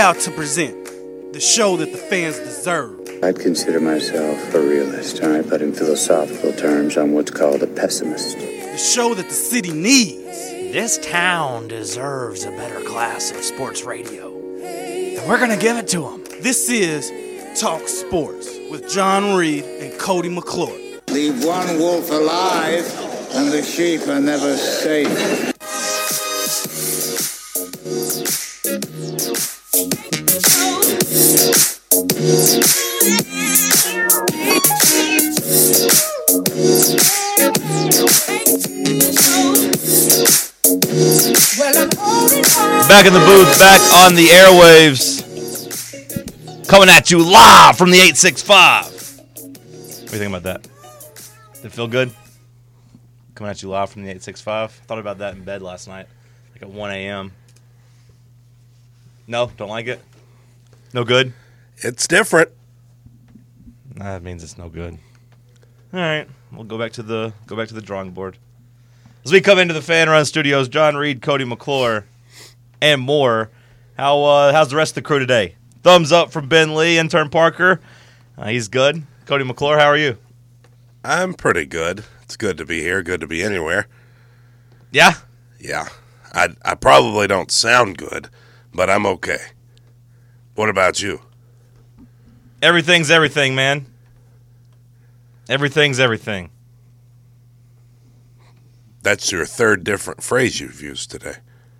Proud to present the show that the fans deserve. I'd consider myself a realist, all right, but in philosophical terms, I'm what's called a pessimist. The show that the city needs. This town deserves a better class of sports radio, and we're going to give it to them. This is Talk Sports with John Reed and Cody McClure. Leave one wolf alive, and the sheep are never safe. Back in the booth, back on the airwaves, coming at you live from the 865. What do you think about that? Did it feel good? Coming at you live from the 865. Thought about that in bed last night, like at 1 a.m. No, don't like it? No good? It's different. That means it's no good. All right, we'll go back to the drawing board. As we come into the Fan Run Studios, John Reed, Cody McClure, and more. How's the rest of the crew today? Thumbs up from Ben Lee, intern Parker. He's good. Cody McClure, how are you? I'm pretty good. It's good to be here. Good to be anywhere. Yeah? Yeah. I probably don't sound good, but I'm okay. What about you? Everything's everything, man. Everything's everything. That's your third different phrase you've used today.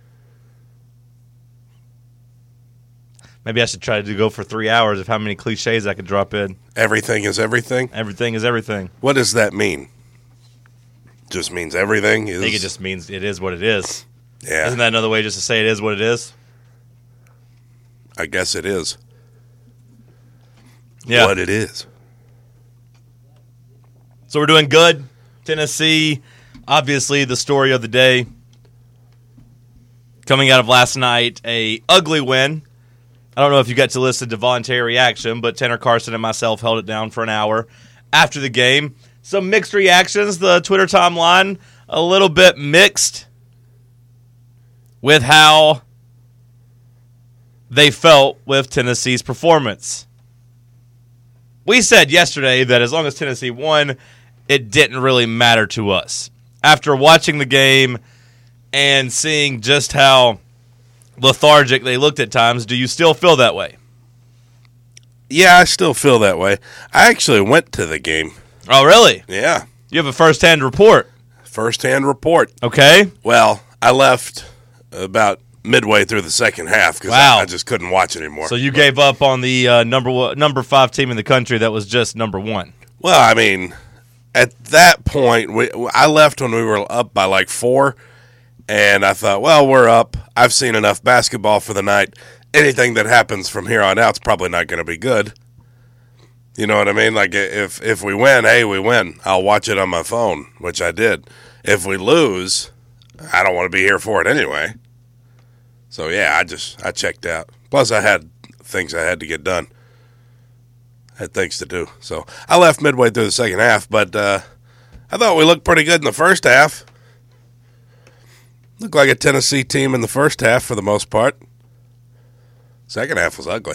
Maybe I should try to go for 3 hours of how many cliches I could drop in. Everything is everything? Everything is everything. What does that mean? Just means everything is? I think it just means it is what it is. Yeah. Isn't that another way just to say it is what it is? I guess it is. Yeah. What it is. So we're doing good. Tennessee, obviously the story of the day. Coming out of last night, a ugly win. I don't know if you got to listen to Voluntary Reaction, but Tanner Carson and myself held it down for an hour after the game. Some mixed reactions. The Twitter timeline, a little bit mixed with how they felt with Tennessee's performance. We said yesterday that as long as Tennessee won, it didn't really matter to us. After watching the game and seeing just how lethargic they looked at times, do you still feel that way? Yeah, I still feel that way. I actually went to the game. Oh, really? Yeah. You have a first-hand report. First-hand report. Okay. Well, I left about midway through the second half because I just couldn't watch anymore. So you gave up on the number 5 team in the country that was just number 1. Well, I mean, at that point, I left when we were up by like 4, and I thought, well, we're up. I've seen enough basketball for the night. Anything that happens from here on out is probably not going to be good. You know what I mean? Like, if we win, hey, we win. I'll watch it on my phone, which I did. If we lose, I don't want to be here for it anyway. So, yeah, I checked out. Plus, I had things I had to get done. I had things to do. So, I left midway through the second half, but I thought we looked pretty good in the first half. Looked like a Tennessee team in the first half for the most part. Second half was ugly.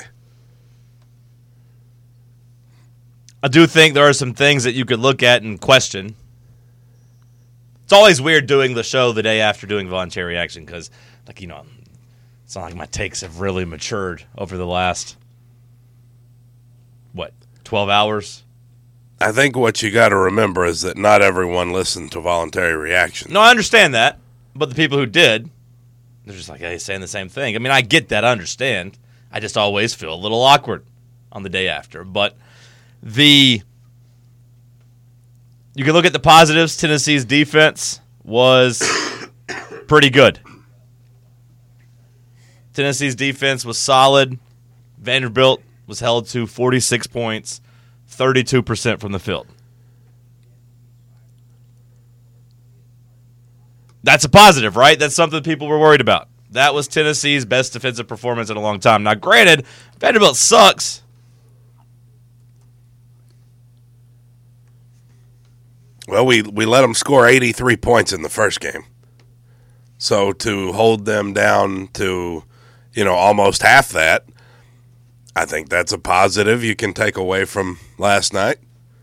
I do think there are some things that you could look at and question. It's always weird doing the show the day after doing Voluntary Reaction because, like, you know, it's not like my takes have really matured over the last, 12 hours? I think what you got to remember is that not everyone listened to Voluntary Reaction. No, I understand that. But the people who did, they're just like, hey, saying the same thing. I mean, I get that. I understand. I just always feel a little awkward on the day after. But you can look at the positives. Tennessee's defense was pretty good. Tennessee's defense was solid. Vanderbilt was held to 46 points, 32% from the field. That's a positive, right? That's something people were worried about. That was Tennessee's best defensive performance in a long time. Now, granted, Vanderbilt sucks. Well, we let them score 83 points in the first game. So to hold them down to, almost half that, I think that's a positive you can take away from last night.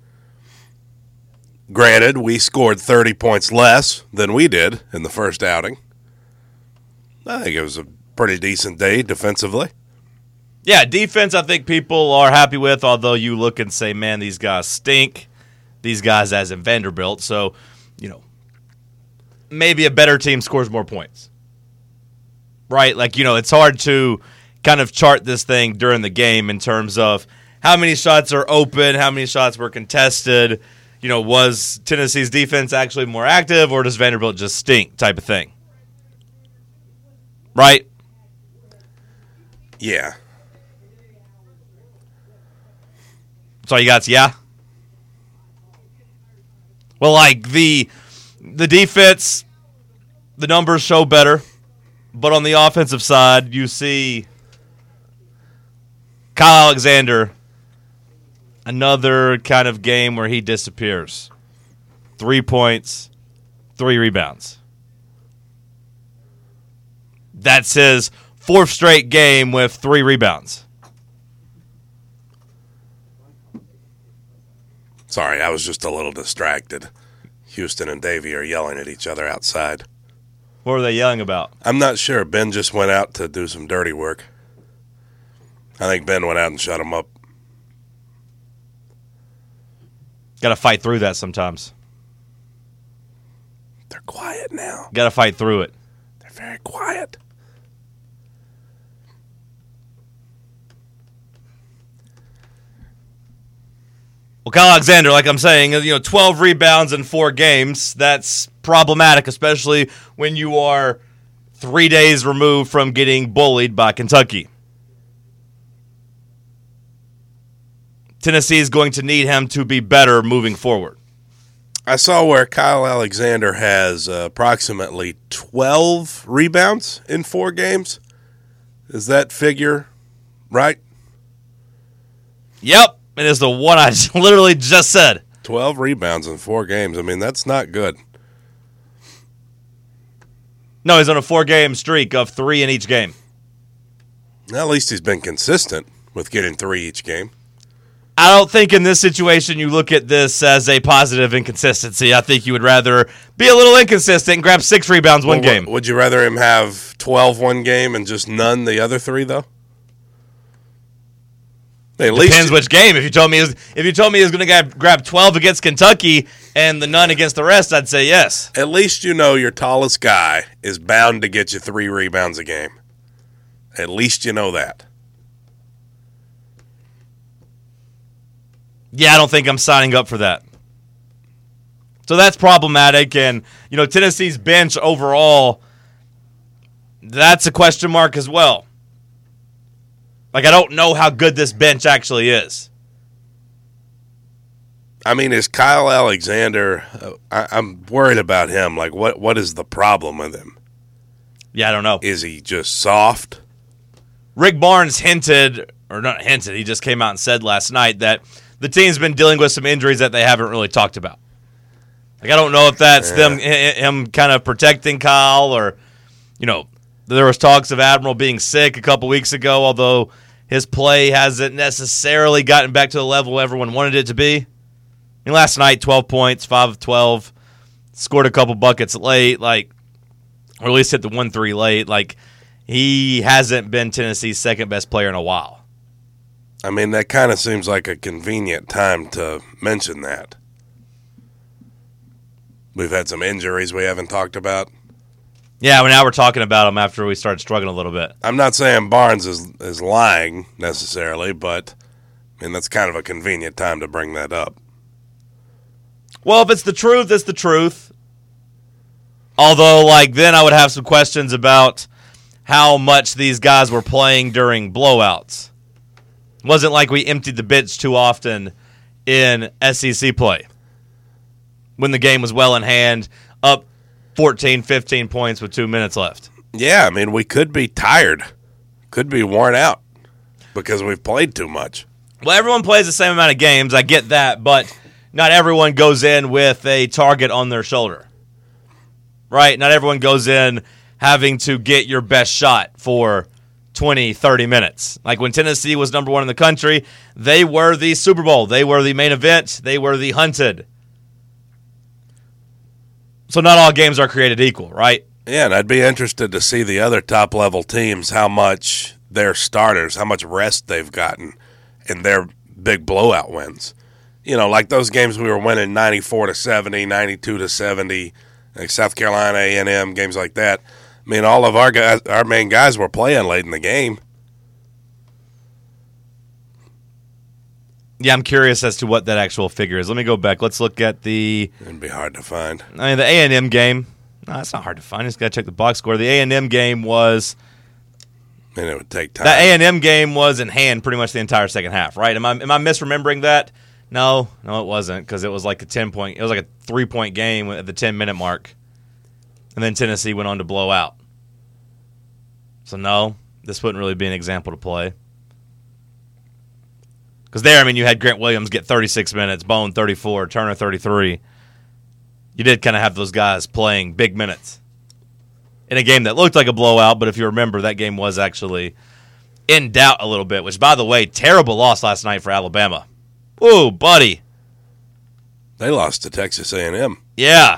Granted, we scored 30 points less than we did in the first outing. I think it was a pretty decent day defensively. Yeah, defense I think people are happy with, although you look and say, man, these guys stink. These guys as in Vanderbilt. So, maybe a better team scores more points. Right? Like, it's hard to kind of chart this thing during the game in terms of how many shots are open, how many shots were contested. Was Tennessee's defense actually more active, or does Vanderbilt just stink type of thing? Right? Yeah. So you got, yeah? Well, like, the defense, the numbers show better. But on the offensive side, you see Kyle Alexander, another kind of game where he disappears. 3 points, 3 rebounds. That's his 4th straight game with 3 rebounds. Sorry, I was just a little distracted. Houston and Davey are yelling at each other outside. What were they yelling about? I'm not sure. Ben just went out to do some dirty work. I think Ben went out and shut him up. Got to fight through that sometimes. They're quiet now. Got to fight through it. They're very quiet. Well, Kyle Alexander, like I'm saying, 12 rebounds in 4 games. That's problematic, especially when you are 3 days removed from getting bullied by Kentucky. Tennessee is going to need him to be better moving forward. I saw where Kyle Alexander has approximately 12 rebounds in 4 games. Is that figure right? Yep, it is the one I literally just said. 12 rebounds in 4 games. I mean, that's not good. No, he's on a 4-game streak of 3 in each game. At least he's been consistent with getting 3 each game. I don't think in this situation you look at this as a positive inconsistency. I think you would rather be a little inconsistent and grab 6 rebounds one game. Would you rather him have 12 one game and just none the other 3, though? Depends which game. If you told me he was going to grab 12 against Kentucky and the none against the rest, I'd say yes. At least you know your tallest guy is bound to get you 3 rebounds a game. At least you know that. Yeah, I don't think I'm signing up for that. So that's problematic. And, Tennessee's bench overall, that's a question mark as well. Like, I don't know how good this bench actually is. I mean, is Kyle Alexander, I'm worried about him. Like, what is the problem with him? Yeah, I don't know. Is he just soft? Rick Barnes hinted, or not hinted, he just came out and said last night that the team's been dealing with some injuries that they haven't really talked about. Like, I don't know if that's him kind of protecting Kyle or, there was talks of Admiral being sick a couple weeks ago, although his play hasn't necessarily gotten back to the level everyone wanted it to be. Last night, 12 points, 5 of 12, scored a couple buckets late, or at least hit the 1-3 late. He hasn't been Tennessee's second-best player in a while. I mean, that kind of seems like a convenient time to mention that. We've had some injuries we haven't talked about. Yeah, now we're talking about him after we started struggling a little bit. I'm not saying Barnes is lying necessarily, but that's kind of a convenient time to bring that up. Well, if it's the truth, it's the truth. Although, then I would have some questions about how much these guys were playing during blowouts. It wasn't like we emptied the bench too often in SEC play when the game was well in hand, up 14, 15 points with 2 minutes left. Yeah, we could be tired. Could be worn out because we've played too much. Well, everyone plays the same amount of games. I get that, but not everyone goes in with a target on their shoulder. Right? Not everyone goes in having to get your best shot for 20, 30 minutes. Like when Tennessee was number 1 in the country, they were the Super Bowl. They were the main event. They were the hunted. So not all games are created equal, right? Yeah, and I'd be interested to see the other top-level teams, how much their starters, how much rest they've gotten in their big blowout wins. You know, like those games we were winning 94-70, 92-70, like South Carolina, A&M, games like that. I mean, all of our guys, our main guys were playing late in the game. Yeah, I'm curious as to what that actual figure is. Let me go back. Let's look at the... It'd be hard to find. I mean, the A&M game... No, it's not hard to find. Just got to check the box score. The A&M game was... And it would take time. That A&M game was in hand pretty much the entire second half, right? Am I misremembering that? No, it wasn't, because it was like a 10-point... It was like a 3-point game at the 10-minute mark. And then Tennessee went on to blow out. So, no, this wouldn't really be an example to play. Because there, I mean, you had Grant Williams get 36 minutes, Bone 34, Turner 33. You did kind of have those guys playing big minutes in a game that looked like a blowout, but if you remember, that game was actually in doubt a little bit, which, by the way, terrible loss last night for Alabama. Ooh, buddy. They lost to Texas A&M. Yeah.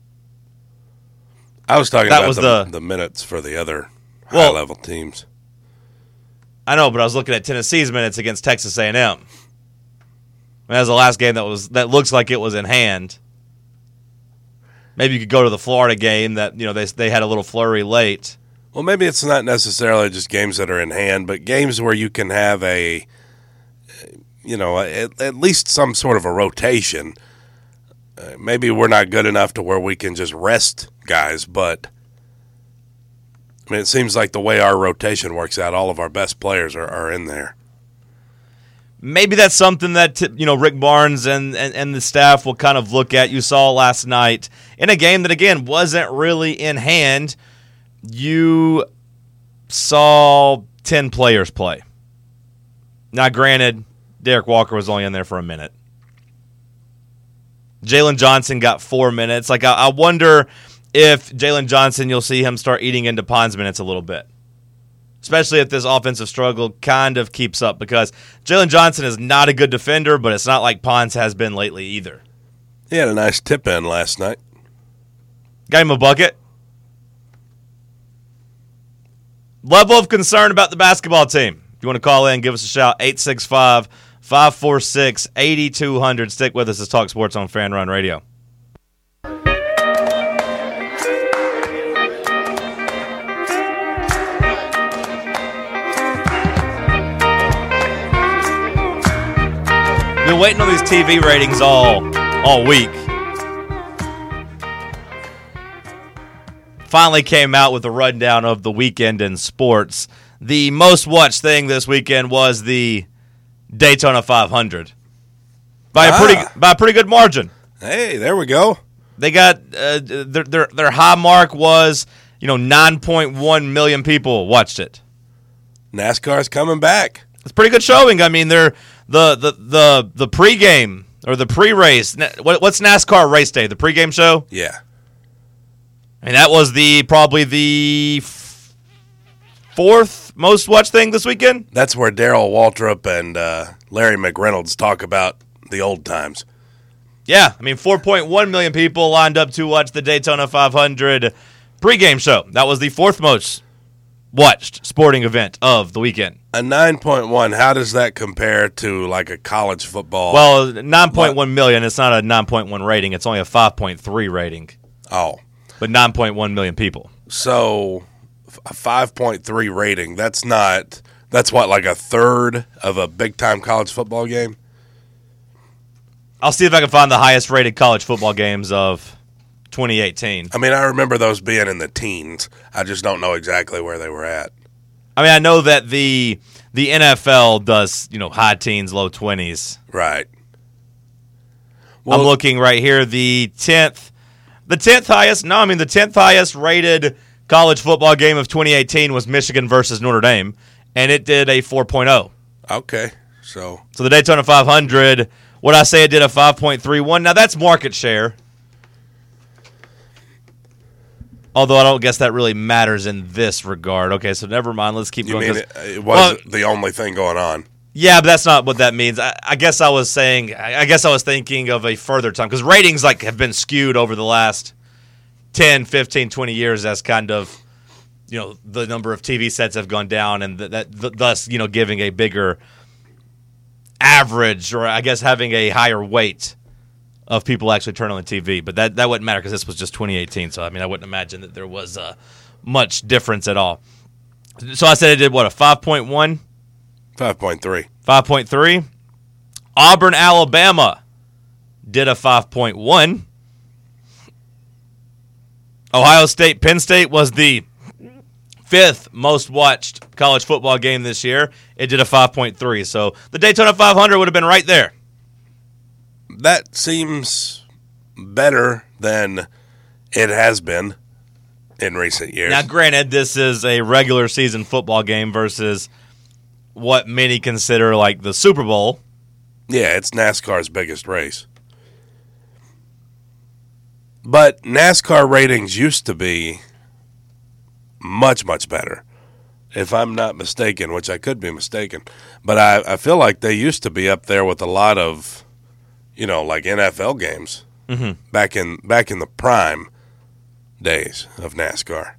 I was talking That about was the minutes for the other Well, high-level teams. I know, but I was looking at Tennessee's minutes against Texas A&M. I mean, that was the last game that looks like it was in hand. Maybe you could go to the Florida game that, you know, they had a little flurry late. Well, maybe it's not necessarily just games that are in hand, but games where you can have at least some sort of a rotation. Maybe we're not good enough to where we can just rest guys, but I mean, it seems like the way our rotation works out, all of our best players are in there. Maybe that's something that, Rick Barnes and the staff will kind of look at. You saw last night in a game that, again, wasn't really in hand. You saw 10 players play. Now, granted, Derek Walker was only in there for a minute. Jalen Johnson got 4 minutes. Like, I wonder if Jalen Johnson, you'll see him start eating into Pond's minutes a little bit. Especially if this offensive struggle kind of keeps up, because Jalen Johnson is not a good defender, but it's not like Pons has been lately either. He had a nice tip in last night. Got him a bucket. Level of concern about the basketball team. If you want to call in, give us a shout. 865-546-8200. Stick with us as Talk Sports on Fan Run Radio. Been waiting on these TV ratings all week. Finally came out with a rundown of the weekend in sports. The most watched thing this weekend was the Daytona 500 by a pretty good margin. Hey, there we go. They got their high mark was 9.1 million people watched it. NASCAR's coming back. It's a pretty good showing. I mean, they're the pregame or the pre-race. What's NASCAR race day? The pregame show? Yeah. I mean, that was probably the fourth most watched thing this weekend. That's where Darrell Waltrip and Larry McReynolds talk about the old times. Yeah, I mean, 4.1 million people lined up to watch the Daytona 500 pregame show. That was the fourth most watched sporting event of the weekend. A 9.1, how does that compare to like a college football? Well, 9.1 million, it's not a 9.1 rating. It's only a 5.3 rating. Oh. But 9.1 million people. So a 5.3 rating, that's what, like a third of a big-time college football game? I'll see if I can find the highest rated college football games of 2018. I mean, I remember those being in the teens. I just don't know exactly where they were at. I mean, I know that the NFL does, high teens, low 20s. Right. Well, I'm looking right here. The 10th highest rated college football game of 2018 was Michigan versus Notre Dame, and it did a 4.0. Okay. So the Daytona 500, would I say it did a 5.31? Now, that's market share. Although I don't guess that really matters in this regard. Okay, so never mind. Let's keep You going. mean it wasn't the only thing going on? Yeah, but that's not what that means. I guess I was saying. I guess I was thinking of a further time because ratings have been skewed over the last 10, 15, 20 years as kind of the number of TV sets have gone down and thus giving a bigger average, or I guess having a higher weight of people actually turn on the TV. But that wouldn't matter because this was just 2018. So I wouldn't imagine that there was much difference at all. So I said it did what, a 5.1? 5.3. 5.3. Auburn, Alabama did a 5.1. Ohio State, Penn State was the 5th most watched college football game this year. It did a 5.3. So the Daytona 500 would have been right there. That seems better than it has been in recent years. Now, granted, this is a regular season football game versus what many consider like the Super Bowl. Yeah, it's NASCAR's biggest race. But NASCAR ratings used to be much, much better. If I'm not mistaken, which I could be mistaken. But I feel like they used to be up there with a lot of, like NFL games back in the prime days of NASCAR.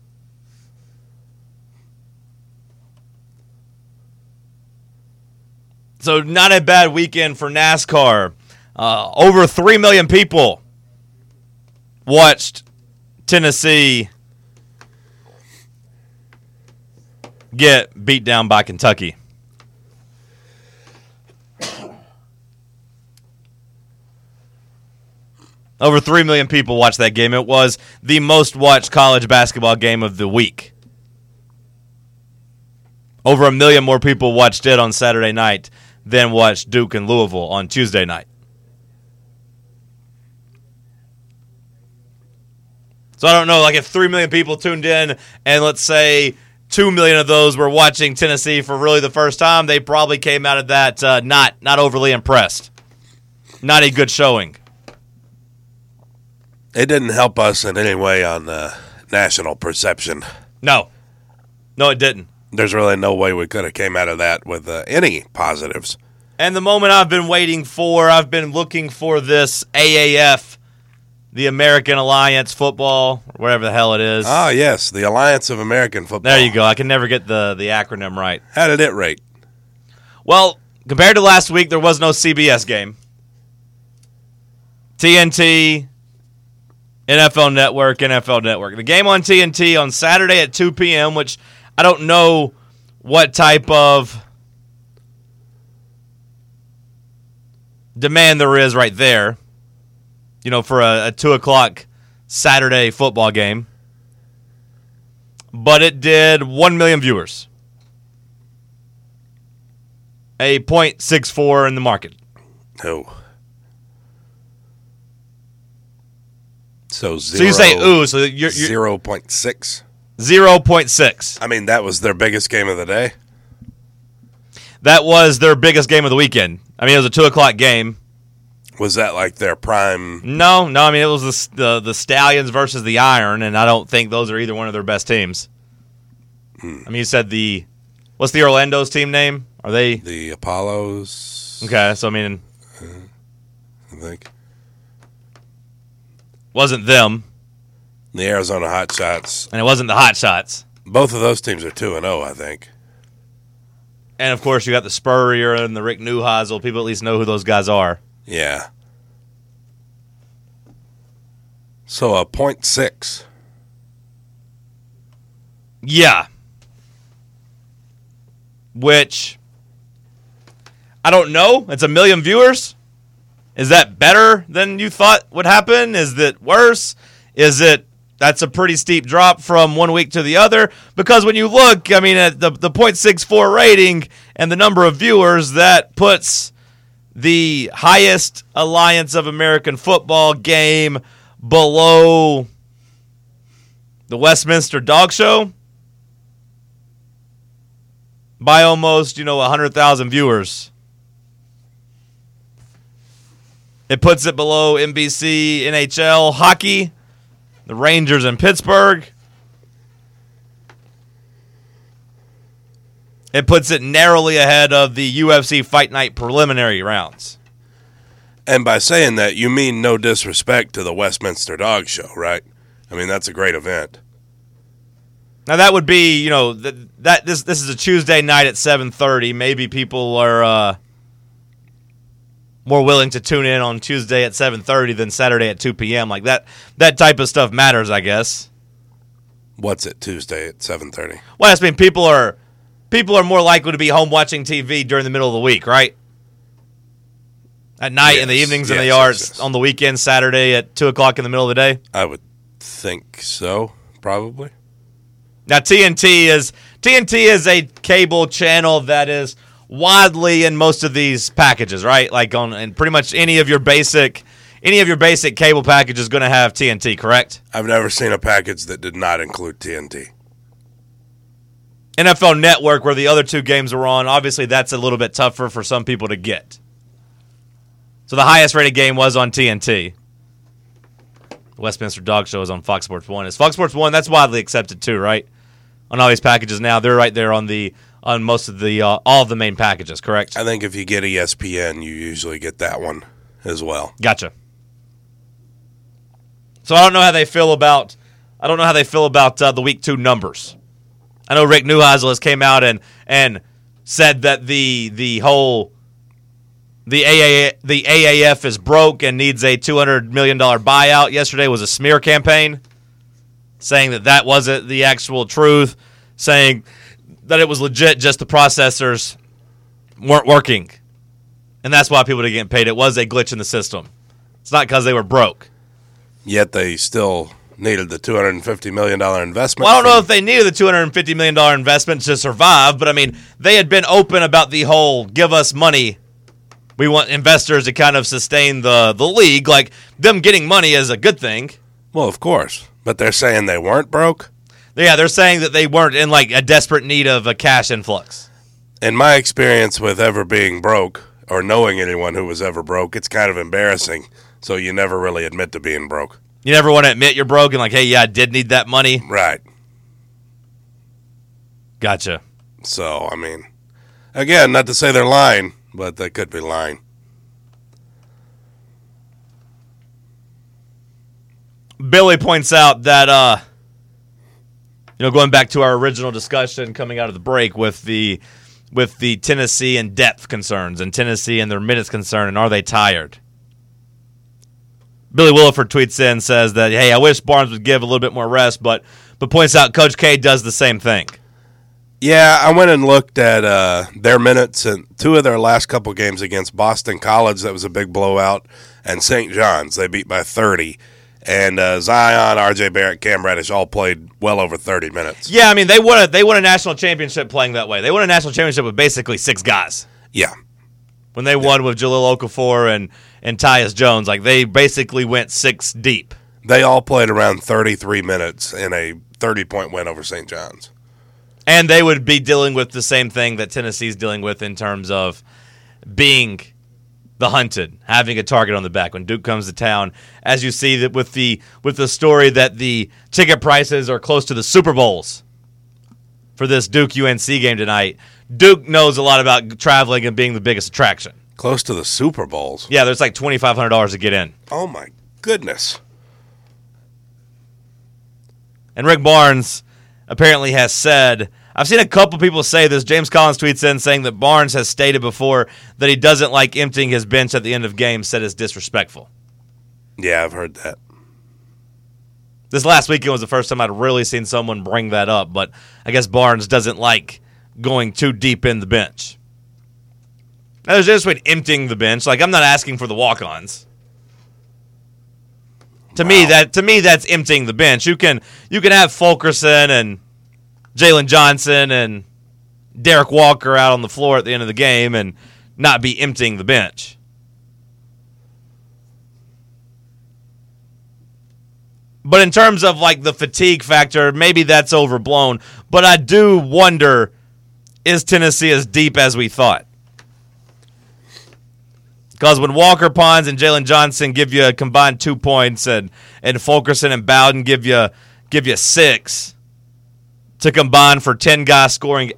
So not a bad weekend for NASCAR. Over 3 million people watched Tennessee get beat down by Kentucky. Over 3 million people watched that game. It was the most watched college basketball game of the week. Over 1 million more people watched it on Saturday night than watched Duke and Louisville on Tuesday night. So I don't know, if 3 million people tuned in and let's say 2 million of those were watching Tennessee for really the first time, they probably came out of that not overly impressed. Not a good showing. It didn't help us in any way on national perception. No, it didn't. There's really no way we could have came out of that with any positives. And the moment I've been waiting for, I've been looking for this AAF, the American Alliance Football, or whatever the hell it is. Ah, yes, the Alliance of American Football. There you go. I can never get the acronym right. How did it rate? Well, compared to last week, there was no CBS game. TNT, NFL Network. The game on TNT on Saturday at 2 p.m., which I don't know what type of demand there is right there, for a 2 o'clock Saturday football game. But it did 1 million viewers. A .64 in the market. Oh. So you say ooh, so you're 0.6. 0.6. I mean, that was their biggest game of the day. That was their biggest game of the weekend. It was a 2 o'clock game. Was that like their prime? No. It was the Stallions versus the Iron, and I don't think those are either one of their best teams. You said what's the Orlando's team name? Are they the Apollos? Okay, so I think wasn't them. The Arizona Hotshots. And it wasn't the Hotshots. Both of those teams are 2-0, I think. And, of course, you got the Spurrier and the Rick Neuheisel. People at least know who those guys are. Yeah. So a 0.6. Yeah. Which, I don't know. It's 1 million viewers. Is that better than you thought would happen? Is it worse? That's a pretty steep drop from 1 week to the other? Because when you look, at the .64 rating and the number of viewers, that puts the highest Alliance of American Football game below the Westminster Dog Show by almost, 100,000 viewers. It puts it below NBC, NHL, hockey, the Rangers in Pittsburgh. It puts it narrowly ahead of the UFC Fight Night preliminary rounds. And by saying that, you mean no disrespect to the Westminster Dog Show, right? I mean, that's a great event. Now that would be, this is a Tuesday night at 7:30. Maybe people are more willing to tune in on Tuesday at 7:30 than Saturday at 2 p.m. Like that type of stuff matters, I guess. What's it Tuesday at 7:30? Well, I mean, people are more likely to be home watching TV during the middle of the week, right? At night, in the evenings, in the yards, yes. On the weekend, Saturday at 2 o'clock in the middle of the day? I would think so, probably. Now, TNT is a cable channel that is widely in most of these packages, right? Like and pretty much any of your basic cable package is going to have TNT, correct? I've never seen a package that did not include TNT. NFL Network, where the other two games are on, obviously that's a little bit tougher for some people to get. So the highest rated game was on TNT. The Westminster Dog Show is on Fox Sports 1. Is Fox Sports 1, that's widely accepted too, right? On all these packages now, they're right there on most of the all of the main packages, correct? I think if you get ESPN, you usually get that one as well. Gotcha. So I don't know how they feel about the Week 2 numbers. I know Rick Neuheisel has came out and said that the AAF is broke and needs a $200 million buyout. Yesterday was a smear campaign, saying that wasn't the actual truth, saying that it was legit, just the processors weren't working. And that's why people didn't get paid. It was a glitch in the system. It's not because they were broke. Yet they still needed the $250 million investment. Well, I don't know if they needed the $250 million investment to survive, but I mean, they had been open about the whole give us money. We want investors to kind of sustain the league. Like, them getting money is a good thing. Well, of course. But they're saying they weren't broke? Yeah, they're saying that they weren't in, like, a desperate need of a cash influx. In my experience with ever being broke, or knowing anyone who was ever broke, it's kind of embarrassing. So you never really admit to being broke. You never want to admit you're broke and like, hey, yeah, I did need that money. Right. Gotcha. So, I mean, again, not to say they're lying, but they could be lying. Billy points out that, going back to our original discussion coming out of the break with the Tennessee and depth concerns and Tennessee and their minutes concern and are they tired? Billy Williford tweets in, says that, hey, I wish Barnes would give a little bit more rest, but points out Coach K does the same thing. Yeah, I went and looked at their minutes in 2 of their last couple games against Boston College. That was a big blowout. And St. John's, they beat by 30. And Zion, R.J. Barrett, Cam Reddish all played well over 30 minutes. Yeah, I mean, they won a national championship playing that way. They won a national championship with basically 6 guys. Yeah. When they won with Jahlil Okafor and Tyus Jones, like they basically went 6 deep. They all played around 33 minutes in a 30-point win over St. John's. And they would be dealing with the same thing that Tennessee's dealing with in terms of being the hunted, having a target on the back when Duke comes to town. As you see that with the story that the ticket prices are close to the Super Bowls for this Duke-UNC game tonight, Duke knows a lot about traveling and being the biggest attraction. Close to the Super Bowls? Yeah, there's like $2,500 to get in. Oh, my goodness. And Rick Barnes apparently has said, I've seen a couple people say this. James Collins tweets in saying that Barnes has stated before that he doesn't like emptying his bench at the end of games, said it's disrespectful. Yeah, I've heard that. This last weekend was the first time I'd really seen someone bring that up, but I guess Barnes doesn't like going too deep in the bench. Now, there's just way emptying the bench. Like, I'm not asking for the walk-ons. To me, that's emptying the bench. You can have Fulkerson and Jalen Johnson and Derek Walker out on the floor at the end of the game and not be emptying the bench. But in terms of like the fatigue factor, maybe that's overblown. But I do wonder, is Tennessee as deep as we thought? Because when Walker Pons and Jalen Johnson give you a combined 2 points, and Fulkerson and Bowden give you 6 to combine for 5 guys scoring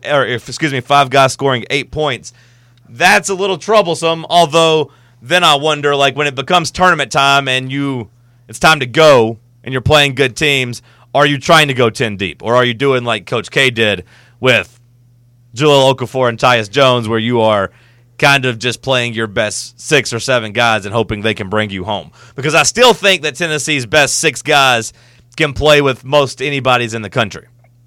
8 points, that's a little troublesome. Although then I wonder, like when it becomes tournament time and it's time to go and you're playing good teams, are you trying to go 10 deep, or are you doing like Coach K did with Jahlil Okafor and Tyus Jones, where you are kind of just playing your best 6 or 7 guys and hoping they can bring you home? Because I still think that Tennessee's best 6 guys can play with most anybody's in the country.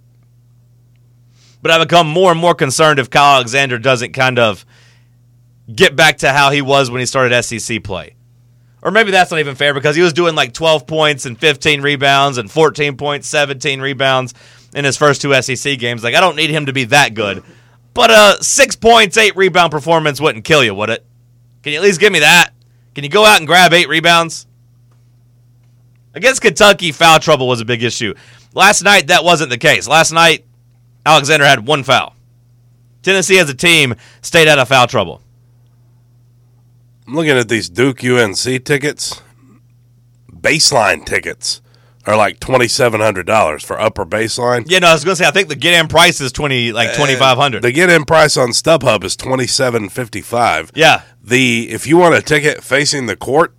But I become more and more concerned if Kyle Alexander doesn't kind of get back to how he was when he started SEC play. Or maybe that's not even fair, because he was doing like 12 points and 15 rebounds and 14 points, 17 rebounds in his first 2 SEC games. Like, I don't need him to be that good. But 6 points, 8 rebound performance wouldn't kill you, would it? Can you at least give me that? Can you go out and grab 8 rebounds? Against Kentucky, foul trouble was a big issue. Last night, that wasn't the case. Last night, Alexander had 1 foul. Tennessee as a team stayed out of foul trouble. I'm looking at these Duke UNC tickets. Baseline tickets are like $2,700 for upper baseline. Yeah, no, I was going to say, I think the get-in price is $2,500. The get-in price on StubHub is $2,755. Yeah. If you want a ticket facing the court,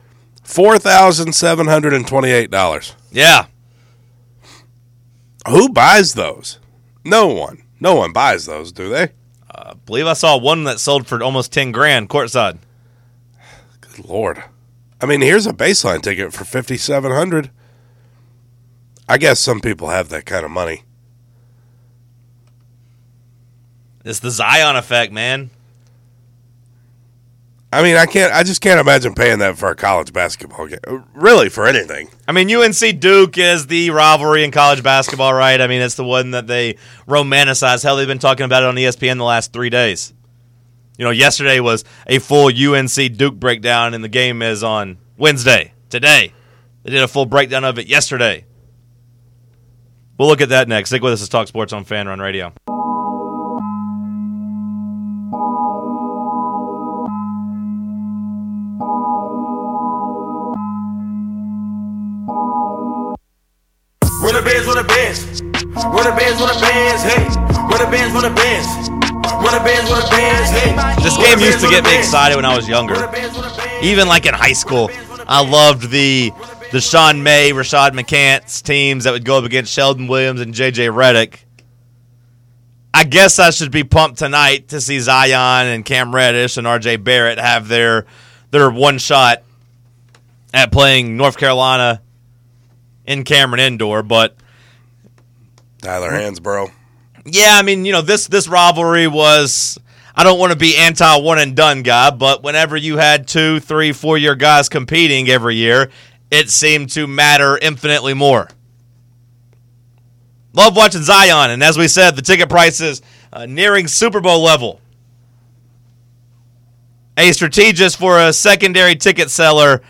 $4,728. Yeah. Who buys those? No one. No one buys those, do they? I believe I saw one that sold for almost $10,000 courtside. Good Lord. I mean, here's a baseline ticket for $5,700. I guess some people have that kind of money. It's the Zion effect, man. I mean, I just can't imagine paying that for a college basketball game. Really, for anything. I mean, UNC Duke is the rivalry in college basketball, right? I mean, it's the one that they romanticize. Hell, they've been talking about it on ESPN the last 3 days. You know, yesterday was a full UNC Duke breakdown, and the game is on Wednesday, today. They did a full breakdown of it yesterday. We'll look at that next. Stick with us as Talk Sports on Fan Run Radio. Run the bands, run the bands. Run the bands, run the bands, hey. Run the bands, run the bands. Run the bands, run the bands, hey. This game used to get me excited when I was younger. Even like in high school. I loved the Sean May, Rashad McCants teams that would go up against Sheldon Williams and J.J. Redick. I guess I should be pumped tonight to see Zion and Cam Reddish and R.J. Barrett have their one shot at playing North Carolina in Cameron Indoor, but Tyler Hansbrough. Yeah, I mean, you know, this rivalry was, I don't want to be anti-one and done guy, but whenever you had 2, 3, 4-year guys competing every year, it seemed to matter infinitely more. Love watching Zion, and as we said, the ticket prices nearing Super Bowl level. A strategist for a secondary ticket seller,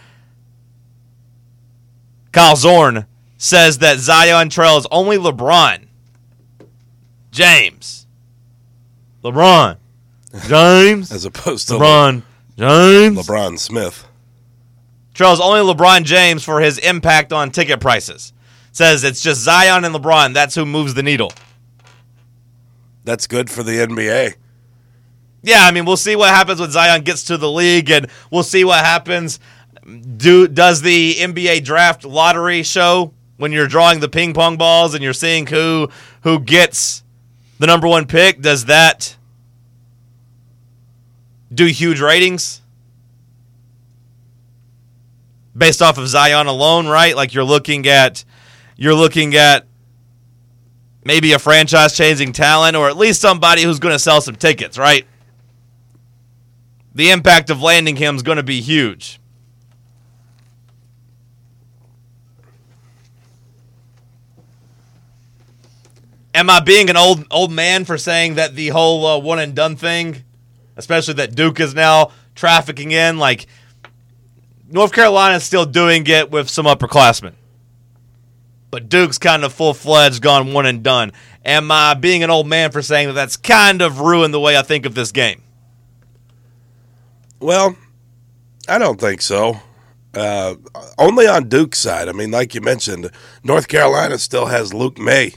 Kyle Zorn, says that Zion trails only LeBron James. LeBron James. As opposed to LeBron James. LeBron Smith. Trails only LeBron James for his impact on ticket prices. Says it's just Zion and LeBron. That's who moves the needle. That's good for the NBA. Yeah, I mean, we'll see what happens when Zion gets to the league, and we'll see what happens. Does the NBA draft lottery show when you're drawing the ping pong balls and you're seeing who gets the number 1 pick? Does that do huge ratings based off of Zion alone? Right, like you're looking at maybe a franchise-changing talent, or at least somebody who's going to sell some tickets. Right, the impact of landing him is going to be huge. Am I being an old man for saying that the whole one and done thing, especially that Duke is now trafficking in, like North Carolina is still doing it with some upperclassmen, but Duke's kind of full-fledged gone one and done. Am I being an old man for saying that that's kind of ruined the way I think of this game? Well, I don't think so. Only on Duke's side. I mean, like you mentioned, North Carolina still has Luke May.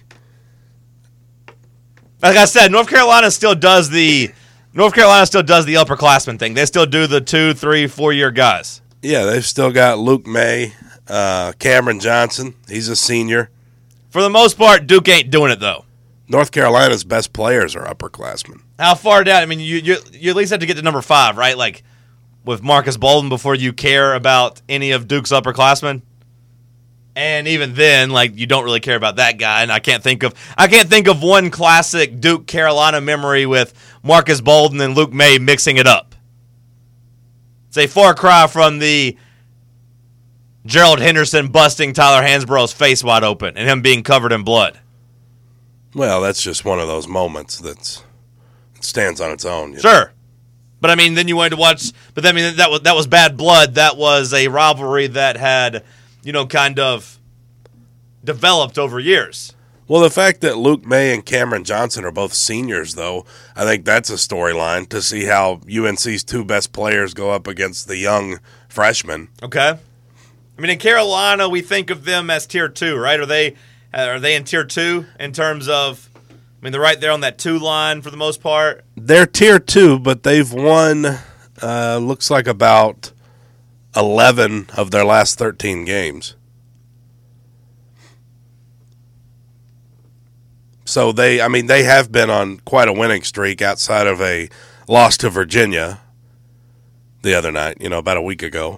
Like I said, North Carolina still does the upperclassman thing. They still do the 2, 3, 4 year guys. Yeah, they've still got Luke May, Cameron Johnson. He's a senior. For the most part, Duke ain't doing it though. North Carolina's best players are upperclassmen. How far down? I mean, you at least have to get to number 5, right? Like with Marcus Bolden before you care about any of Duke's upperclassmen. And even then, like you don't really care about that guy. And I can't think of one classic Duke Carolina memory with Marcus Bolden and Luke May mixing it up. It's a far cry from the Gerald Henderson busting Tyler Hansborough's face wide open and him being covered in blood. Well, that's just one of those moments that stands on its own. Sure. But I mean, then you wanted to watch. But I mean, that was bad blood. That was a rivalry that had, kind of developed over years. Well, the fact that Luke May and Cameron Johnson are both seniors, though, I think that's a storyline to see how UNC's 2 best players go up against the young freshmen. Okay. I mean, in Carolina, we think of them as tier 2, right? Are they in tier 2 in terms of? I mean, they're right there on that 2 line for the most part. They're tier 2, but they've won. Looks like about 11 of their last 13 games. So they have been on quite a winning streak outside of a loss to Virginia the other night, about a week ago.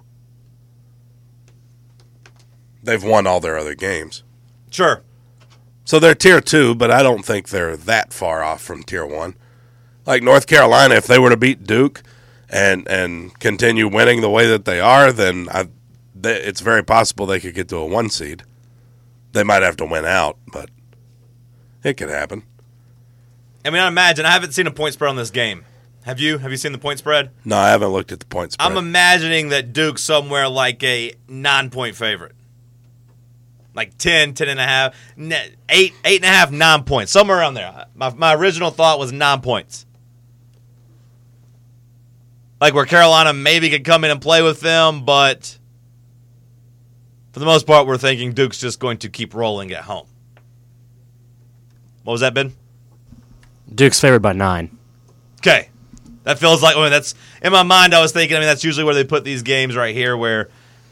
They've won all their other games. Sure. So they're tier 2, but I don't think they're that far off from tier 1. Like North Carolina, if they were to beat Duke and continue winning the way that they are, then it's very possible they could get to a 1 seed. They might have to win out, but it could happen. I mean, I haven't seen a point spread on this game. Have you? Have you seen the point spread? No, I haven't looked at the point spread. I'm imagining that Duke's somewhere like a 9-point favorite. Like 10, 10.5, 8.5, 9 points. Somewhere around there. My original thought was 9 points. Like where Carolina maybe could come in and play with them, but for the most part, we're thinking Duke's just going to keep rolling at home. What was that, Ben? Duke's favored by 9. Okay. That feels like, that's, in my mind, I was thinking, that's usually where they put these games right here where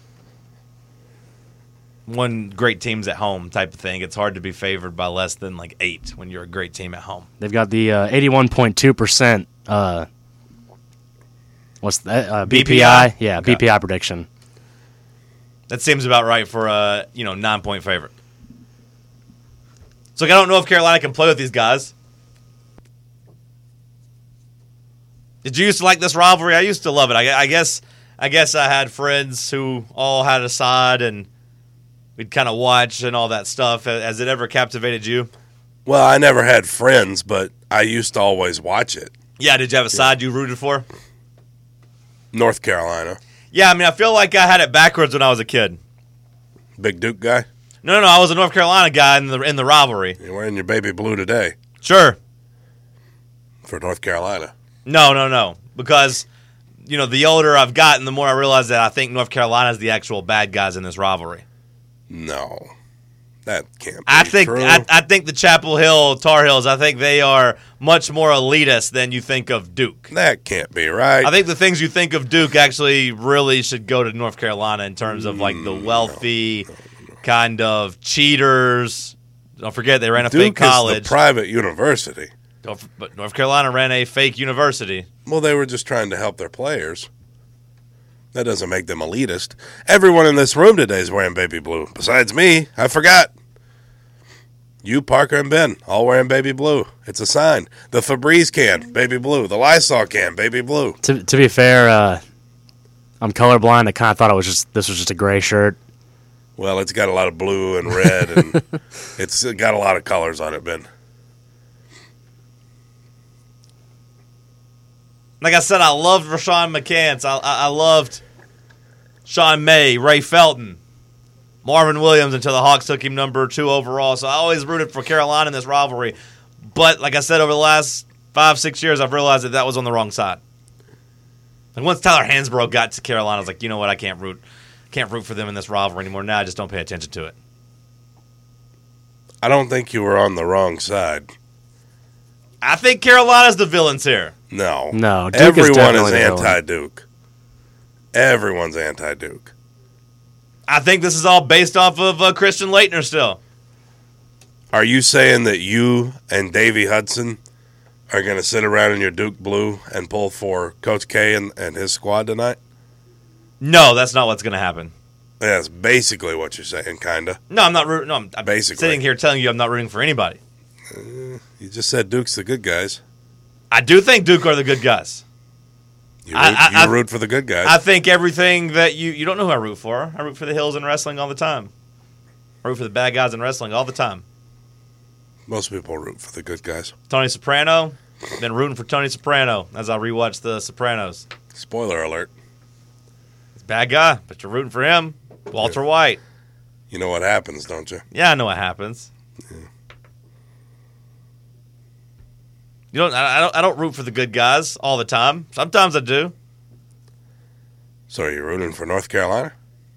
one great team's at home type of thing. It's hard to be favored by less than like 8 when you're a great team at home. They've got the 81.2%. What's that? BPI? Yeah, okay. BPI prediction. That seems about right for a 9-point favorite. So I don't know if Carolina can play with these guys. Did you used to like this rivalry? I used to love it. I guess I had friends who all had a side and we'd kind of watch and all that stuff. Has it ever captivated you? Well, I never had friends, but I used to always watch it. Yeah, did you have a side you rooted for? North Carolina. Yeah, I feel like I had it backwards when I was a kid. Big Duke guy? No, I was a North Carolina guy in the rivalry. You're wearing your baby blue today. Sure. For North Carolina. No. Because, the older I've gotten, the more I realize that I think North Carolina is the actual bad guys in this rivalry. No. That can't be true. I think the Chapel Hill Tar Heels, I think they are much more elitist than you think of Duke. That can't be right. I think the things you think of Duke actually really should go to North Carolina in terms of like the wealthy kind of cheaters. Don't forget they ran a fake college. Duke is the private university. But North Carolina ran a fake university. Well, they were just trying to help their players. That doesn't make them elitist. Everyone in this room today is wearing baby blue. Besides me, I forgot. You, Parker, and Ben, all wearing baby blue. It's a sign. The Febreze can, baby blue. The Lysol can, baby blue. To be fair, I'm colorblind. I kind of thought this was just a gray shirt. Well, it's got a lot of blue and red, and it's got a lot of colors on it, Ben. Like I said, I loved Rashawn McCants. I loved Sean May, Ray Felton, Marvin Williams until the Hawks took him number 2 overall. So I always rooted for Carolina in this rivalry. But like I said, over the last 5-6 years, I've realized that was on the wrong side. And once Tyler Hansbrough got to Carolina, I was like, you know what? I can't root for them in this rivalry anymore. Now I just don't pay attention to it. I don't think you were on the wrong side. I think Carolina's the villains here. No. No, Duke everyone is definitely the villain. anti-Duke. Everyone's anti-Duke. I think this is all based off of Christian Laettner still. Are you saying that you and Davey Hudson are going to sit around in your Duke blue and pull for Coach K and his squad tonight? No, that's not what's going to happen. Yeah, that's basically what you're saying, kind of. No, I'm not rooting. No, I'm Basically. sitting here telling you I'm not rooting for anybody. You just said Duke's the good guys. I do think Duke are the good guys. You root for the good guys. I think everything that you don't know who I root for. I root for the Hills in wrestling all the time. I root for the bad guys in wrestling all the time. Most people root for the good guys. Tony Soprano. Been rooting for Tony Soprano as I rewatch The Sopranos. Spoiler alert. He's a bad guy, but you're rooting for him. Walter White. You know what happens, don't you? Yeah, I know what happens. Yeah. I don't root for the good guys all the time. Sometimes I do. So are you rooting for North Carolina?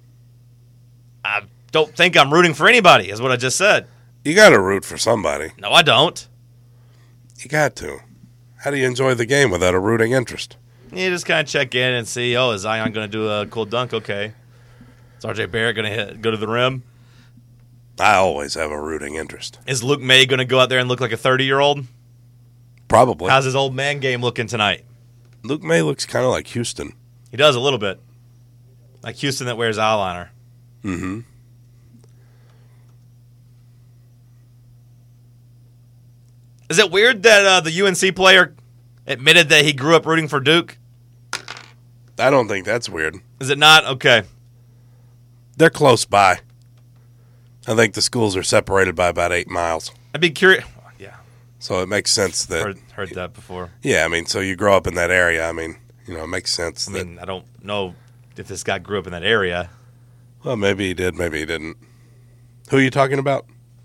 I don't think I'm rooting for anybody, is what I just said. You got to root for somebody. No, I don't. You got to. How do you enjoy the game without a rooting interest? You just kind of check in and see, is Zion going to do a cool dunk? Okay. Is RJ Barrett going to go to the rim? I always have a rooting interest. Is Luke May going to go out there and look like a 30-year-old? Probably. How's his old man game looking tonight? Luke May looks kind of like Houston. He does a little bit. Like Houston that wears eyeliner. Mm-hmm. Is it weird that the UNC player admitted that he grew up rooting for Duke? I don't think that's weird. Is it not? Okay. They're close by. I think the schools are separated by about 8 miles. I'd be curious. Yeah. So it makes sense that... Heard that before. Yeah, I mean, so you grow up in that area. I mean, it makes sense. I don't know if this guy grew up in that area. Well, maybe he did, maybe he didn't. Who are you talking about?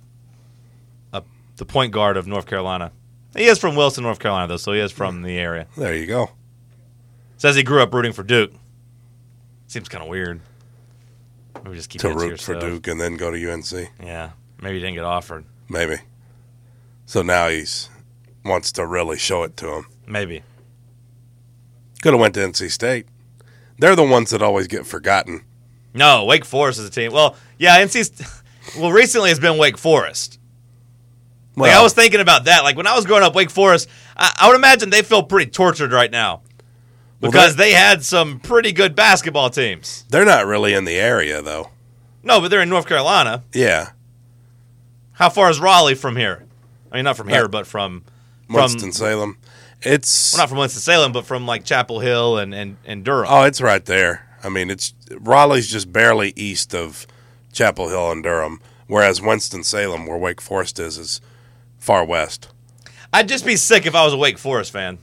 The point guard of North Carolina. He is from Wilson, North Carolina, though, so he is from the area. There you go. Says he grew up rooting for Duke. Seems kind of weird. Maybe just keep to it to root yourself. for Duke and then go to UNC. Yeah, maybe he didn't get offered. Maybe. So now he's wants to really show it to him. Maybe. Could have went to NC State. They're the ones that always get forgotten. No, Wake Forest is a team. Well, yeah, recently it's been Wake Forest. Well, I was thinking about that. Like when I was growing up, Wake Forest, I would imagine they feel pretty tortured right now because they had some pretty good basketball teams. They're not really in the area, though. No, but they're in North Carolina. Yeah. How far is Raleigh from here? I mean, not from here, but from Winston-Salem. It's not from Winston-Salem, but from like Chapel Hill and Durham. Oh, it's right there. I mean, Raleigh's just barely east of Chapel Hill and Durham, whereas Winston-Salem, where Wake Forest is far west. I'd just be sick if I was a Wake Forest fan.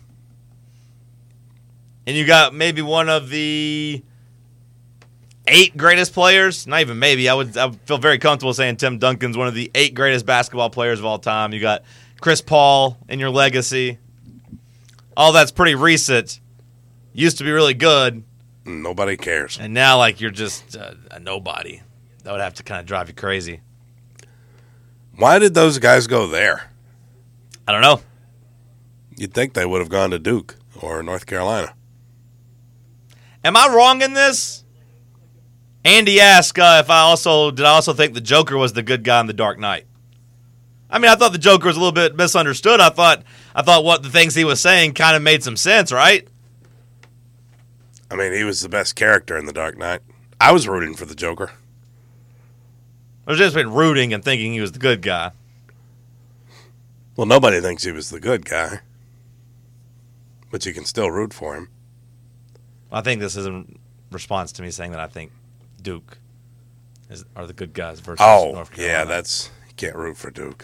And you got maybe one of the 8 greatest players. Not even maybe. I would feel very comfortable saying Tim Duncan's one of the 8 greatest basketball players of all time. You got Chris Paul in your legacy. All that's pretty recent. Used to be really good. Nobody cares. And now, like, you're just a nobody. That would have to kind of drive you crazy. Why did those guys go there? I don't know. You'd think they would have gone to Duke or North Carolina. Am I wrong in this? Andy asked if I also think the Joker was the good guy in The Dark Knight. I mean, I thought the Joker was a little bit misunderstood. I thought what the things he was saying kind of made some sense, right? I mean, he was the best character in The Dark Knight. I was rooting for the Joker. I've just been rooting and thinking he was the good guy. Well, nobody thinks he was the good guy. But you can still root for him. I think this is in response to me saying that I think Duke are the good guys versus North Carolina. Yeah, you can't root for Duke.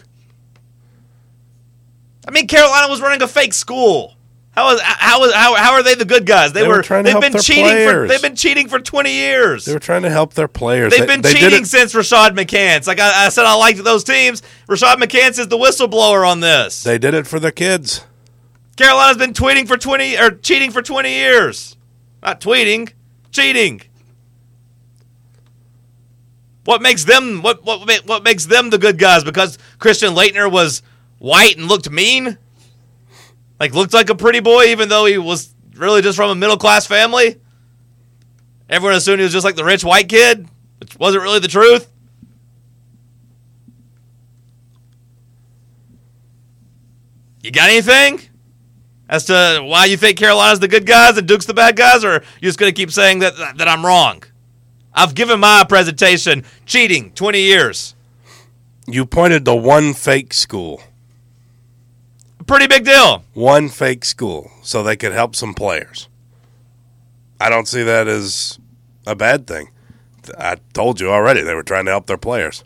I mean, Carolina was running a fake school. How are they the good guys? They've been cheating for 20 years. They were trying to help their players. They've been cheating since Rashad McCants. Like I said, I liked those teams. Rashad McCants is the whistleblower on this. They did it for their kids. Carolina's been cheating for 20 years. Not tweeting. Cheating. What makes them what makes them the good guys? Because Christian Laettner was white and looked mean? Like, looked like a pretty boy even though he was really just from a middle-class family? Everyone assumed he was just like the rich white kid, which wasn't really the truth. You got anything as to why you think Carolina's the good guys and Duke's the bad guys, or are you just going to keep saying that I'm wrong? I've given my presentation. Cheating, 20 years. You pointed to one fake school. Pretty big deal. One fake school, so they could help some players. I don't see that as a bad thing. I told you already they were trying to help their players.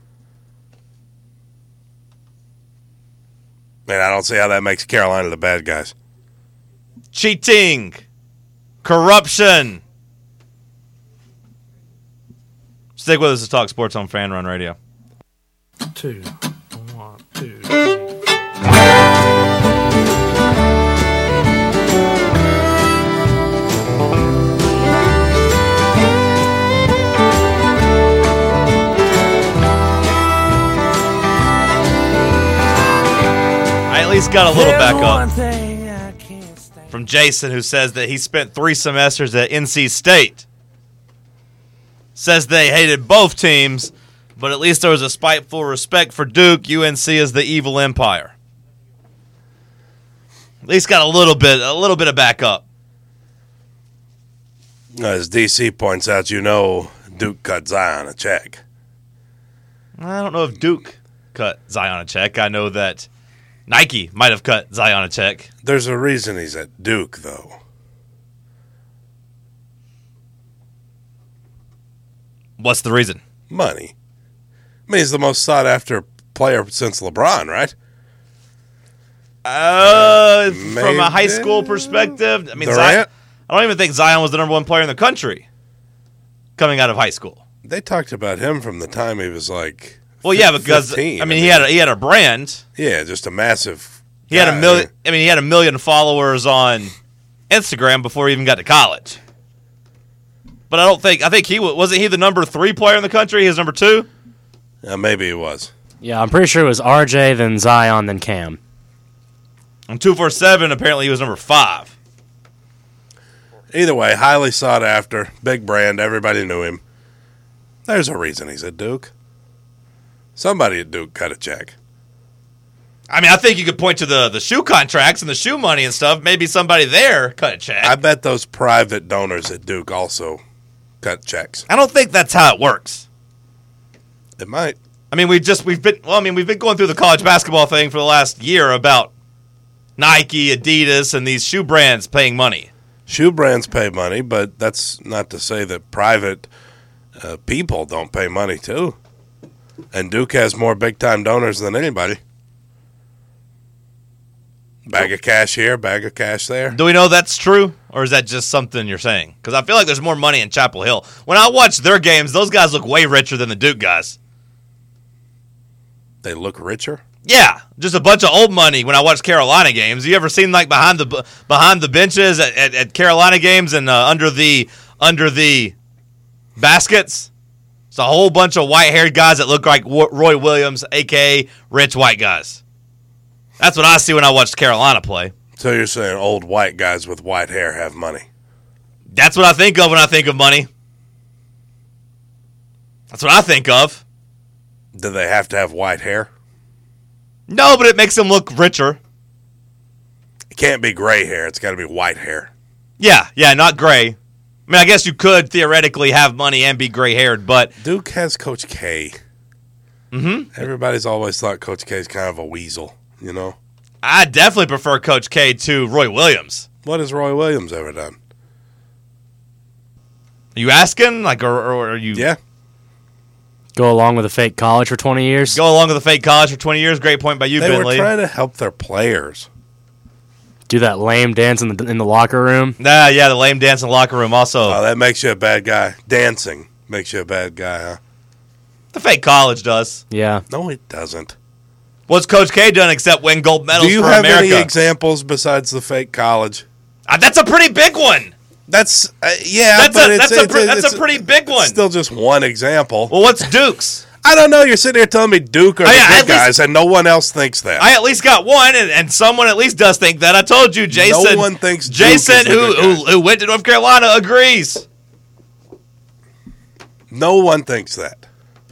And I don't see how that makes Carolina the bad guys. Cheating. Corruption. Stick with us to talk sports on Fan Run Radio. 2, 1, 2, 3. I at least got a little back up from Jason, who says that he spent 3 semesters at NC State. Says they hated both teams, but at least there was a spiteful respect for Duke. UNC is the evil empire. At least got a little bit of backup. As DC points out, Duke cut Zion a check. I don't know if Duke cut Zion a check. I know that Nike might have cut Zion a check. There's a reason he's at Duke, though. What's the reason? Money. I mean, he's the most sought-after player since LeBron, right? From a high school perspective, I mean, Zion, I don't even think Zion was the number 1 player in the country coming out of high school. They talked about him from the time he was like, well, yeah, because 15. I mean, he had a brand. Yeah, just a massive. He had a million. I mean, he had 1 million followers on Instagram before he even got to college. But I think he wasn't he the number 3 player in the country. He was number 2. Maybe he was. Yeah, I'm pretty sure it was RJ, then Zion, then Cam. On 247, apparently he was number 5. Either way, highly sought after, big brand. Everybody knew him. There's a reason he's at Duke. Somebody at Duke cut a check. I mean, I think you could point to the shoe contracts and the shoe money and stuff. Maybe somebody there cut a check. I bet those private donors at Duke also cut checks. I don't think that's how it works. It might. I mean, we've been going through the college basketball thing for the last year about Nike, Adidas, and these shoe brands paying money. Shoe brands pay money, but that's not to say that private people don't pay money too. And Duke has more big-time donors than anybody. Bag of cash here, bag of cash there. Do we know that's true, or is that just something you're saying? Because I feel like there's more money in Chapel Hill. When I watch their games, those guys look way richer than the Duke guys. They look richer? Yeah, just a bunch of old money when I watch Carolina games. You ever seen like behind the benches at Carolina games and under the baskets? It's a whole bunch of white-haired guys that look like Roy Williams, a.k.a. rich white guys. That's what I see when I watch Carolina play. So you're saying old white guys with white hair have money? That's what I think of when I think of money. That's what I think of. Do they have to have white hair? No, but it makes them look richer. It can't be gray hair. It's got to be white hair. Yeah, not gray. I mean, I guess you could theoretically have money and be gray-haired, but Duke has Coach K. Mm-hmm. Everybody's always thought Coach K is kind of a weasel, you know? I definitely prefer Coach K to Roy Williams. What has Roy Williams ever done? Are you asking? Like, or are you... Yeah. Go along with a fake college for 20 years? Go along with a fake college for 20 years? Great point by you, They Bentley. were trying to help their players. Do that lame dance in the locker room? Yeah, the lame dance in the locker room also. Oh, that makes you a bad guy. Dancing makes you a bad guy, huh? The fake college does. Yeah. No, it doesn't. What's Coach K done except win gold medals Do you for have America? any examples besides the fake college? That's a pretty big one. That's That's a pretty big one. Still just one example. Well, what's Duke's? I don't know. You're sitting here telling me Duke are the at good guys, and no one else thinks that. I at least got one, and someone at least does think that. I told you, Jason. No one thinks Duke Jason, is the good guy. who went to North Carolina, agrees. No one thinks that.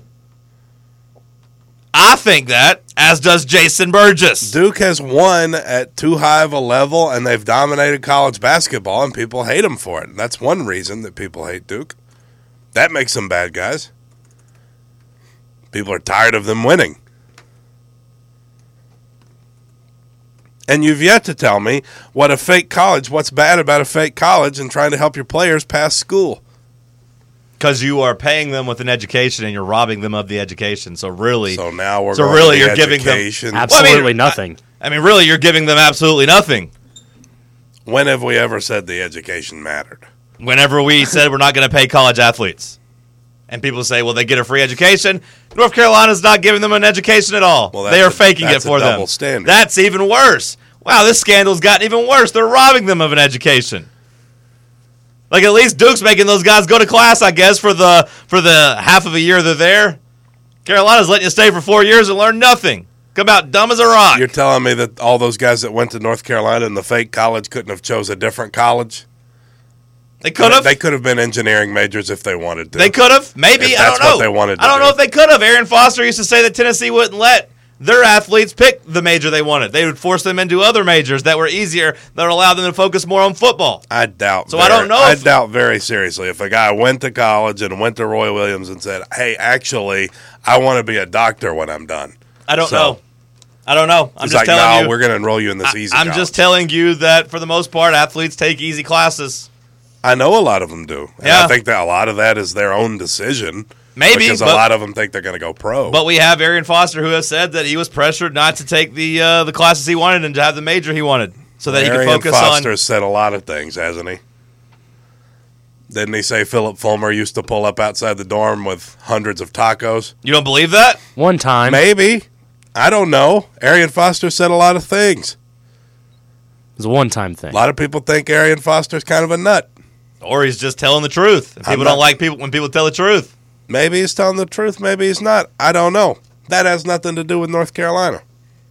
I think that, as does Jason Burgess. Duke has won at too high of a level, and they've dominated college basketball, and people hate them for it. And that's one reason that people hate Duke. That makes them bad guys. People are tired of them winning. And you've yet to tell me what's bad about a fake college and trying to help your players pass school. Because you are paying them with an education and you're robbing them of the education. So really, now we're you're giving them absolutely nothing. I mean, really, you're giving them absolutely nothing. When have we ever said the education mattered? Whenever we said we're not going to pay college athletes. And people say, well, they get a free education. North Carolina's not giving them an education at all. Well, they are faking it for them. Double standard. That's even worse. Wow, this scandal's gotten even worse. They're robbing them of an education. Like, at least Duke's making those guys go to class, I guess, for the half of a year they're there. Carolina's letting you stay for 4 years and learn nothing. Come out dumb as a rock. You're telling me that all those guys that went to North Carolina in the fake college couldn't have chose a different college? They could have. They could have been engineering majors if they wanted to. They could have. Maybe. If I don't that's know. what they wanted to I don't do. know if they could have. Aaron Foster used to say that Tennessee wouldn't let their athletes pick the major they wanted. They would force them into other majors that were easier, that would allow them to focus more on football. I doubt. So I don't know. I doubt very seriously if a guy went to college and went to Roy Williams and said, "Hey, actually, I want to be a doctor when I'm done." I don't know. I'm He's just like, telling "No, you. we're going to enroll you in this easy." I'm college. just telling you that for the most part, athletes take easy classes. I know a lot of them do. And Yeah. I think that a lot of that is their own decision. Maybe, because a lot of them think they're going to go pro. But we have Arian Foster, who has said that he was pressured not to take the classes he wanted and to have the major he wanted, so that he could focus Arian Foster on. said a lot of things, hasn't he? Didn't he say Philip Fulmer used to pull up outside the dorm with hundreds of tacos? You don't believe that? One time. Maybe. I don't know. Arian Foster said a lot of things. It was a one-time thing. A lot of people think Arian Foster's kind of a nut. Or he's just telling the truth. And people don't like people when people tell the truth. Maybe he's telling the truth. Maybe he's not. I don't know. That has nothing to do with North Carolina.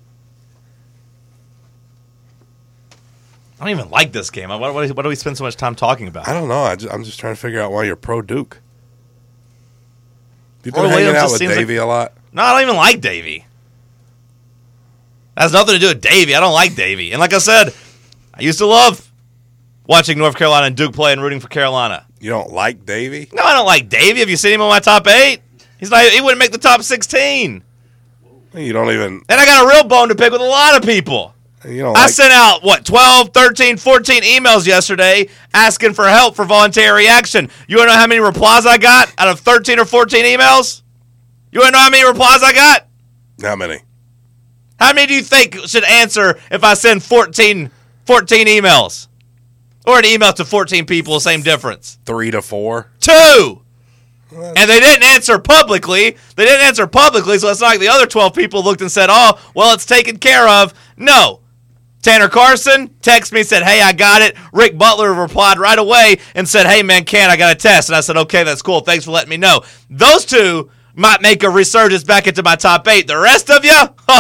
I don't even like this game. What do we spend so much time talking about? I don't know. I'm just trying to figure out why you're pro Duke. You been Roy hanging Williams out just with seems Davey a lot? No, I don't even like Davey. That has nothing to do with Davey. I don't like Davey. And like I said, I used to love watching North Carolina and Duke play and rooting for Carolina. You don't like Davey? No, I don't like Davey. Have you seen him on my top 8? He wouldn't make the top 16. You don't even. And I got a real bone to pick with a lot of people. You don't I like. sent out, 12, 13, 14 emails yesterday asking for help for voluntary reaction. You want to know how many replies I got out of 13 or 14 emails? You want to know how many replies I got? How many? How many do you think should answer if I send 14 emails? Or an email to 14 people, same difference. 3 to 4. 2! And they didn't answer publicly. So it's not like the other 12 people looked and said, oh, well, it's taken care of. No. Tanner Carson texted me and said, hey, I got it. Rick Butler replied right away and said, hey, man, I got a test. And I said, okay, that's cool. Thanks for letting me know. Those two might make a resurgence back into my top 8. The rest of you?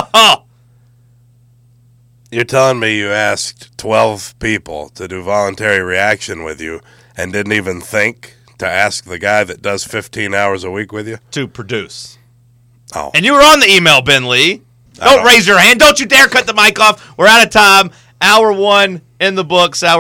You're telling me you asked 12 people to do voluntary reaction with you and didn't even think to ask the guy that does 15 hours a week with you? To produce. Oh. And you were on the email, Ben Lee. Don't raise your hand. Don't you dare cut the mic off. We're out of time. Hour 1 in the books. Hour